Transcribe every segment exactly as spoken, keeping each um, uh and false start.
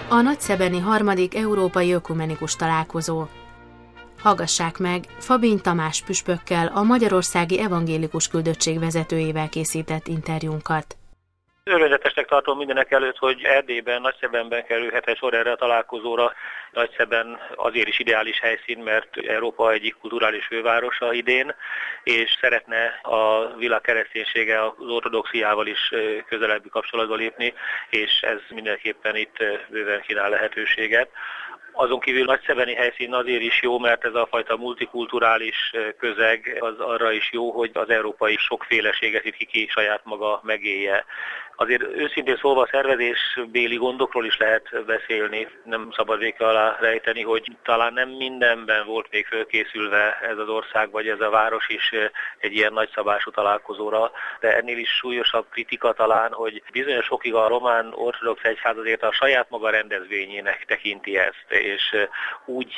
a nagyszebeni harmadik európai ökumenikus találkozó. Hallgassák meg Fabiny Tamás püspökkel, a Magyarországi Evangélikus Küldöttség vezetőjével készített interjúnkat. Örvendetesnek tartom mindenek előtt, hogy Erdélyben, Nagyszebenben kerülhet egy sor erre a találkozóra. Nagyszeben azért is ideális helyszín, mert Európa egyik kulturális fővárosa idén, és szeretne a világ kereszténysége az ortodoxiával is közelebbi kapcsolatba lépni, és ez mindenképpen itt bőven kínál lehetőséget. Azon kívül nagyszebeni helyszín azért is jó, mert ez a fajta multikulturális közeg az arra is jó, hogy az európai sokféleséget itt ki saját maga megélje. Azért őszintén szólva a szervezésbéli gondokról is lehet beszélni, nem szabad véke alá rejteni, hogy talán nem mindenben volt még fölkészülve ez az ország vagy ez a város is egy ilyen nagyszabású találkozóra, de ennél is súlyosabb kritika talán, hogy bizonyos sokig a román ortodox egyház azért a saját maga rendezvényének tekinti ezt, és úgy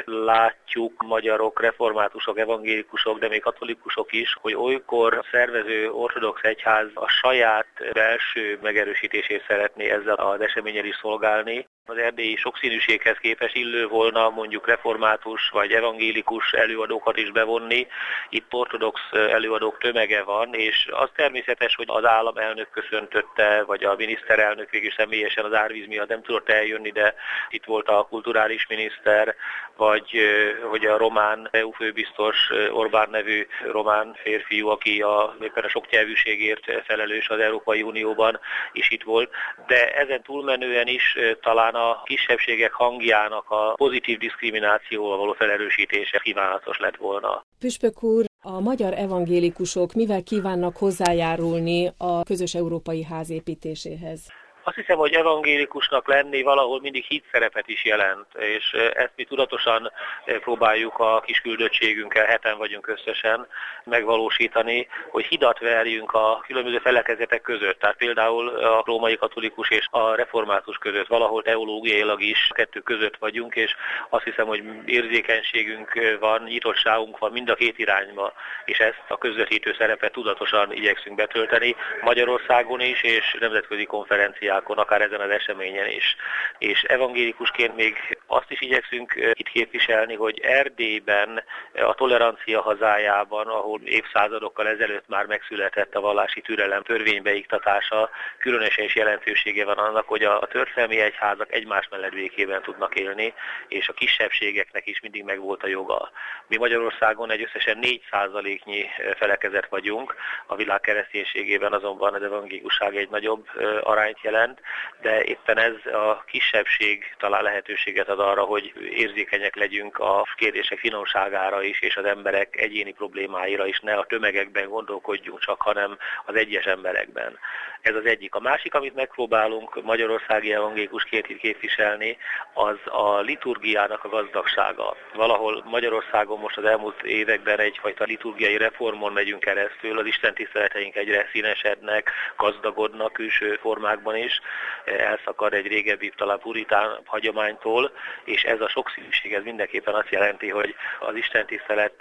látjuk magyarok, reformátusok, evangélikusok, de még katolikusok is, hogy olykor szervező ortodox egyház a saját belső megerősítését szeretné ezzel az eseményen is szolgálni. Az erdélyi sokszínűséghez képest illő volna mondjuk református vagy evangélikus előadókat is bevonni. Itt ortodox előadók tömege van, és az természetes, hogy az államelnök köszöntötte, vagy a miniszterelnök végül személyesen az árvíz miatt nem tudott eljönni, de itt volt a kulturális miniszter, vagy hogy a román é u főbiztos, Orbán nevű román férfiú, aki a, éppen a soknyelvűségért felelős az Európai Unióban is itt volt, de ezen túlmenően is talán a kisebbségek hangjának a pozitív diszkriminációval való felerősítése kívánatos lett volna. Püspök úr, a magyar evangélikusok mivel kívánnak hozzájárulni a közös európai ház építéséhez? Azt hiszem, hogy evangélikusnak lenni valahol mindig hitszerepet is jelent, és ezt mi tudatosan próbáljuk a kis küldöttségünkkel, heten vagyunk összesen megvalósítani, hogy hidat verjünk a különböző felekezetek között. Tehát például a római katolikus és a református között, valahol teológiailag is kettő között vagyunk, és azt hiszem, hogy érzékenységünk van, nyitottságunk van mind a két irányba, és ezt a közvetítő szerepet tudatosan igyekszünk betölteni Magyarországon is, és nemzetközi konferenciákon, akár ezen az eseményen is. És evangélikusként még azt is igyekszünk itt képviselni, hogy Erdélyben, a tolerancia hazájában, ahol évszázadokkal ezelőtt már megszületett a vallási türelem törvénybeiktatása, különösen is jelentősége van annak, hogy a történelmi egyházak egymás mellett békében tudnak élni, és a kisebbségeknek is mindig megvolt a joga. Mi Magyarországon egy összesen négy százaléknyi felekezet vagyunk, a világ kereszténységében azonban az evangélikusság egy nagyobb arányt jelent, de éppen ez a kisebbség talán lehetőséget ad arra, hogy érzékenyek legyünk a kérdések finomságára is, és az emberek egyéni problémáira is, ne a tömegekben gondolkodjunk csak, hanem az egyes emberekben. Ez az egyik. A másik, amit megpróbálunk magyarországi evangélikusként itt képviselni, az a liturgiának a gazdagsága. Valahol Magyarországon most az elmúlt években egyfajta liturgiai reformon megyünk keresztül, az istentiszteleteink egyre színesednek, gazdagodnak külső formákban is, elszakad egy régebbi, talán puritán hagyománytól, és ez a sokszínűség ez mindenképpen azt jelenti, hogy az istentisztelet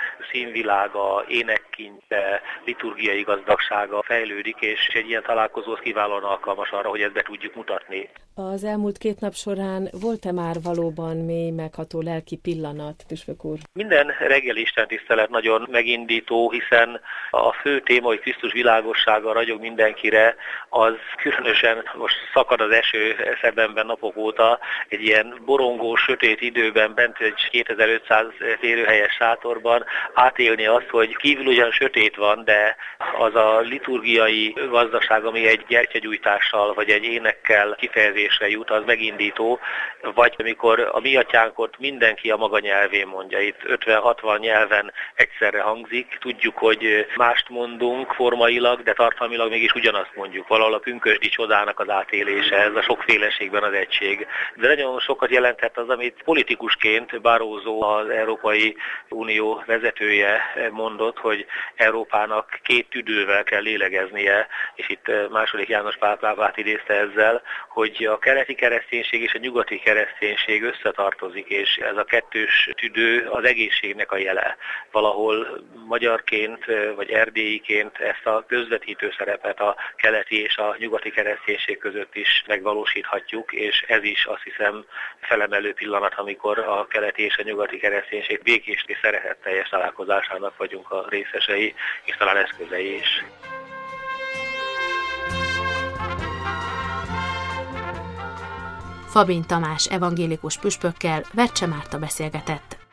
színvilága, énekkincse, liturgiai gazdagsága fejlődik, és egy ilyen találkozóhoz kiválóan alkalmas arra, hogy ezt be tudjuk mutatni. Az elmúlt két nap során volt-e már valóban mély, megható lelki pillanat, püspök úr? Minden reggeli istentisztelet nagyon megindító, hiszen a fő téma, hogy Krisztus világossága ragyog mindenkire, az különösen most szakad az eső Szebenben napok óta, egy ilyen borongó, sötét időben bent egy kétezer-ötszáz férőhelyes sátorban átélni azt, hogy kívül ugyan sötét van, de az a liturgiai gazdaság, ami egy gyertyagyújtással vagy egy énekkel kifejezésre jut, az megindító, vagy amikor a mi atyánkot mindenki a maga nyelvén mondja, itt ötven-hatvan nyelven egyszerre hangzik, tudjuk, hogy mást mondunk formailag, de tartalmilag mégis ugyanazt mondjuk, valahol a pünkösdi csodának az átélése, ez a sokféleségben az egység. De nagyon sokat jelentett az, amit politikusként Barroso, az Európai Unió vezetője mondott, hogy Európának két tüdővel kell lélegeznie, és itt második János Pál pápát idézte ezzel, hogy a keleti kereszténység és a nyugati kereszténység összetartozik, és ez a kettős tüdő az egészségnek a jele. Valahol magyarként vagy erdélyiként ezt a közvetítő szerepet a keleti és a nyugati kereszténység között is megvalósíthatjuk, és ez is azt hiszem felemelő pillanat, amikor a keleti és a nyugati kereszténység békés és szeretetteljes találkozásának vagyunk a részesei, és talán eszközei is. Fabin Tamás evangélikus püspökkel Vercse Márta beszélgetett.